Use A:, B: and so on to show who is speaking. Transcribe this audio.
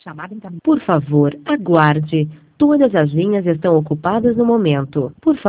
A: Por favor, aguarde. Todas as linhas estão ocupadas no momento. Por favor.